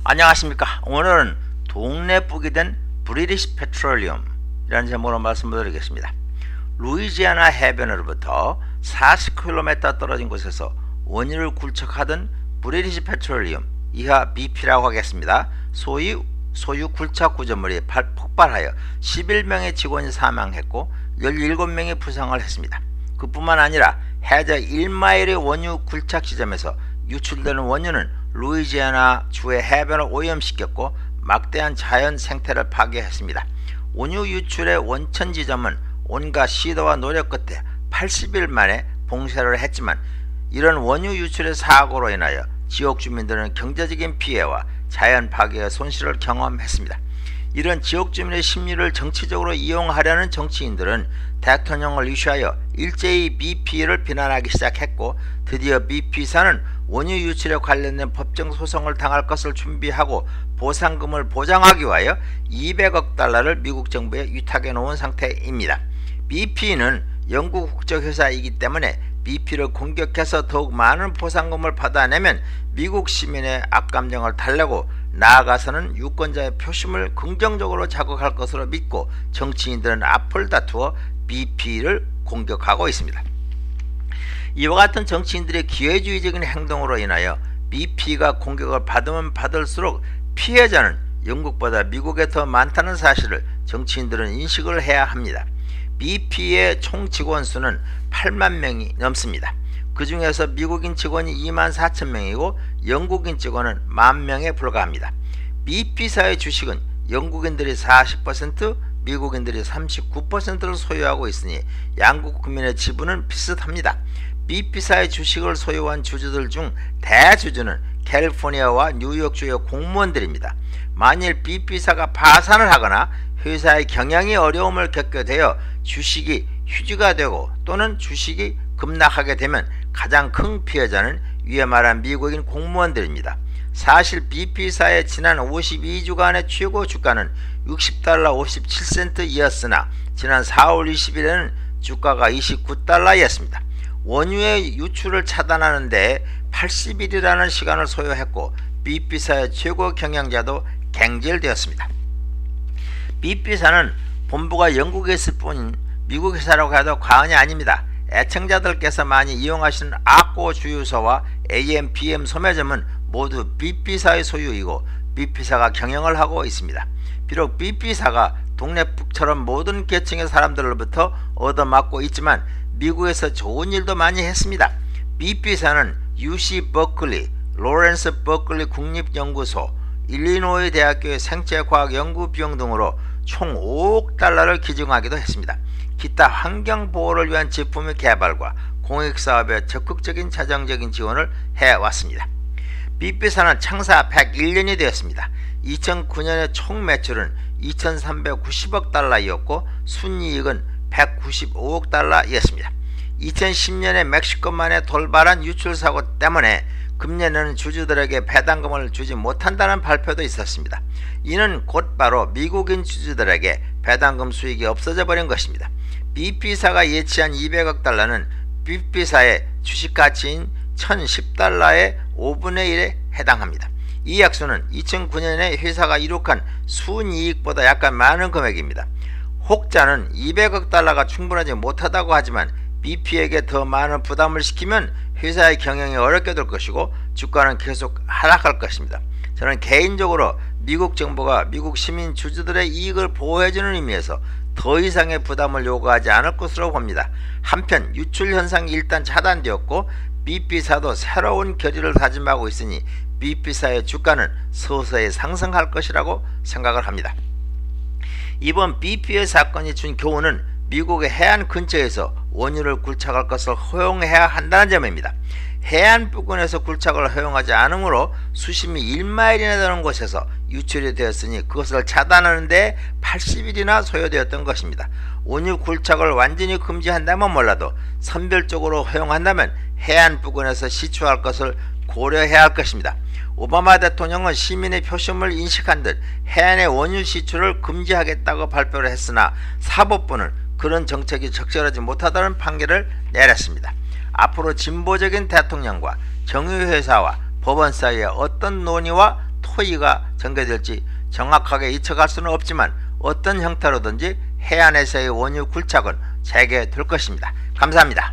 안녕하십니까. 오늘은 동네 북이 된 브리티시 페트롤리움 이라는 제목으로 말씀드리겠습니다. 루이지애나 해변으로부터 40km 떨어진 곳에서 원유를 굴착하던 브리티시 페트롤리움, 이하 BP라고 하겠습니다. 소유 굴착 구조물이 폭발하여 11명의 직원이 사망했고 17명이 부상을 했습니다. 그뿐만 아니라 해저 1마일의 원유 굴착 지점에서 유출되는 원유는 루이지애나 주의 해변을 오염시켰고 막대한 자연 생태를 파괴했습니다. 원유 유출의 원천 지점은 온갖 시도와 노력 끝에 80일 만에 봉쇄를 했지만 이런 원유 유출의 사고로 인하여 지역 주민들은 경제적인 피해와 자연 파괴의 손실을 경험했습니다. 이런 지역 주민의 심리를 정치적으로 이용하려는 정치인들은 대통령을 이슈하여 일제히 BP를 비난하기 시작했고, 드디어 BP사는 원유 유출에 관련된 법정 소송을 당할 것을 준비하고 보상금을 보장하기 위하여 200억 달러를 미국 정부에 위탁해 놓은 상태입니다. BP는 영국 국적회사이기 때문에 BP를 공격해서 더욱 많은 보상금을 받아내면 미국 시민의 악감정을 달래고 나아가서는 유권자의 표심을 긍정적으로 자극할 것으로 믿고 정치인들은 앞을 다투어 BP를 공격하고 있습니다. 이와 같은 정치인들의 기회주의적인 행동으로 인하여 BP가 공격을 받으면 받을수록 피해자는 영국보다 미국에 더 많다는 사실을 정치인들은 인식을 해야 합니다. BP의 총 직원 수는 8만 명이 넘습니다. 그 중에서 미국인 직원이 2만 4천 명이고 영국인 직원은 10,000명에 불과합니다. BP사의 주식은 영국인들이 40%, 미국인들이 39%를 소유하고 있으니 양국 국민의 지분은 비슷합니다. BP사의 주식을 소유한 주주들 중 대주주는 캘리포니아와 뉴욕주의 공무원들입니다. 만일 BP사가 파산을 하거나 회사의 경영이 어려움을 겪게 되어 주식이 휴지가 되고 또는 주식이 급락하게 되면 가장 큰 피해자는 위에 말한 미국인 공무원들입니다. 사실 BP사의 지난 52주간의 최고 주가는 60달러 57센트이었으나 지난 4월 20일에는 주가가 29달러였습니다. 원유의 유출을 차단하는 데 80일이라는 시간을 소요했고 BP사의 최고 경영자도 갱절되었습니다. BP사는 본부가 영국에 있을 뿐 미국 회사라고 해도 과언이 아닙니다. 애청자들께서 많이 이용하시는 아꼬 주유소와 AM, PM 소매점은 모두 BP사의 소유이고 BP사가 경영을 하고 있습니다. 비록 BP사가 동네 북처럼 모든 계층의 사람들로부터 얻어맞고 있지만 미국에서 좋은 일도 많이 했습니다. BP사는 UC 버클리, 로렌스 버클리 국립연구소, 일리노이 대학교의 생체과학 연구 비용 등으로 총 5억 달러를 기증하기도 했습니다. 기타 환경보호를 위한 제품의 개발과 공익사업에 적극적인 자정적인 지원을 해왔습니다. BP사는 창사 101년이 되었습니다. 2009년의 총 매출은 2,390억 달러이었고 순이익은 195억 달러였습니다. 2010년에 멕시코만의 돌발한 유출사고 때문에 금년에는 주주들에게 배당금을 주지 못한다는 발표도 있었습니다. 이는 곧바로 미국인 주주들에게 배당금 수익이 없어져 버린 것입니다. BP사가 예치한 200억 달러는 BP사의 주식가치인 1,010달러의 5분의 1에 해당합니다. 이 액수는 2009년에 회사가 이룩한 순이익보다 약간 많은 금액입니다. 혹자는 200억 달러가 충분하지 못하다고 하지만 BP에게 더 많은 부담을 시키면 회사의 경영이 어렵게 될 것이고 주가는 계속 하락할 것입니다. 저는 개인적으로 미국 정부가 미국 시민 주주들의 이익을 보호해주는 의미에서 더 이상의 부담을 요구하지 않을 것으로 봅니다. 한편 유출 현상이 일단 차단되었고 BP사도 새로운 결의를 다짐하고 있으니 BP사의 주가는 서서히 상승할 것이라고 생각을 합니다. 이번 BP의 사건이 준 교훈은 미국의 해안 근처에서 원유를 굴착할 것을 허용해야 한다는 점입니다. 해안 부근에서 굴착을 허용하지 않으므로 수심이 1마일이나 되는 곳에서 유출이 되었으니 그것을 차단하는 데 80일이나 소요되었던 것입니다. 원유 굴착을 완전히 금지한다면 몰라도 선별적으로 허용한다면 해안 부근에서 시추할 것을 고려해야 할 것입니다. 오바마 대통령은 시민의 표심을 인식한 듯 해안의 원유 시추를 금지하겠다고 발표를 했으나 사법부는 그런 정책이 적절하지 못하다는 판결을 내렸습니다. 앞으로 진보적인 대통령과 정유회사와 법원 사이에 어떤 논의와 토의가 전개될지 정확하게 예측할 수는 없지만 어떤 형태로든지 해안에서의 원유 굴착은 재개될 것입니다. 감사합니다.